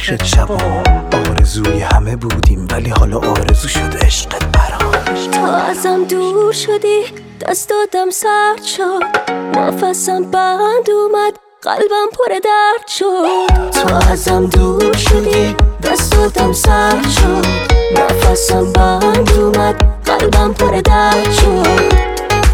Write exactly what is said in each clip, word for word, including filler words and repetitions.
فکرت شبام، آرزوی همه بودیم ولی حالا آرزو شد عشقت برام. تا ازم دور شدی دست دادم سرد شد، نفسم بند اومد قلبم پر درد شد. تو ازم دور شدی دست دادم سرد شد، نفسم بند اومد قلبم پر درد شد.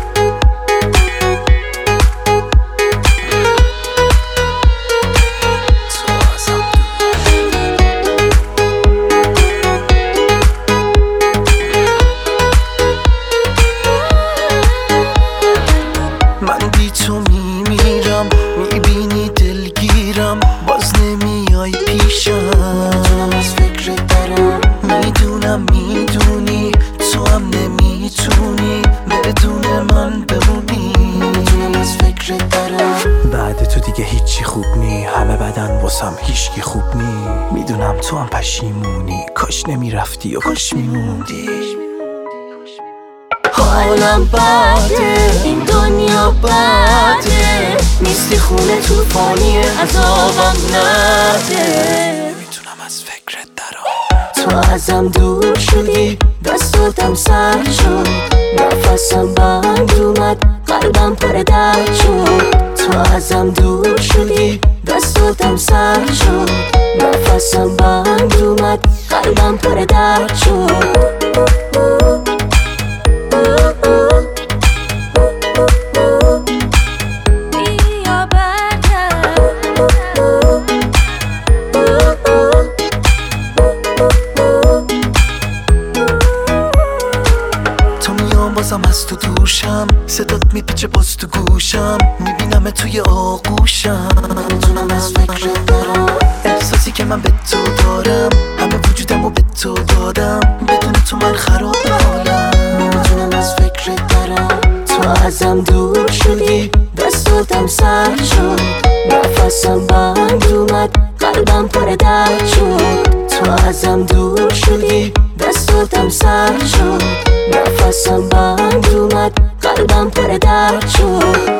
تو میمیرم، میبینی دلگیرم، باز نمیای پیشم. میدونم از فکرت دارم، میدونم میدونی تو هم نمیتونی بدون من بمونی. میدونم از فکرت دارم، بعد تو دیگه هیچی خوب نی، همه بدن واسم هیچکی خوب نی. میدونم تو هم پشیمونی، کاش نمیرفتی و کاش میموندی. حالم بده، این دنیا بده، نیستی خونه توفانی عذابم نده. میتونم از فکرت درام، تو ازم دور شدی دست دادم سرد شد، نفسم بند اومد قلبم پر درد شد. تو ازم دور شدی دست دادم سرد شد، نفسم بند اومد قلبم پر درد شد. بازم از تو دوشم، صدات میپیچه باز تو گوشم، میبینم توی آغوشم. میتونم از فکرت دارم، احساسی که من به تو دارم، همه وجودمو به تو دادم، بدون تو من خراب حالم. میتونم از فکرت دارم، تو ازم دور شدی دست دادم سرد شد، نفسم بند اومد قلبم پر درد شد. تو ازم دور شدی دست دادم سرد شد، نفسم بند اومد قلبم پر درد شد.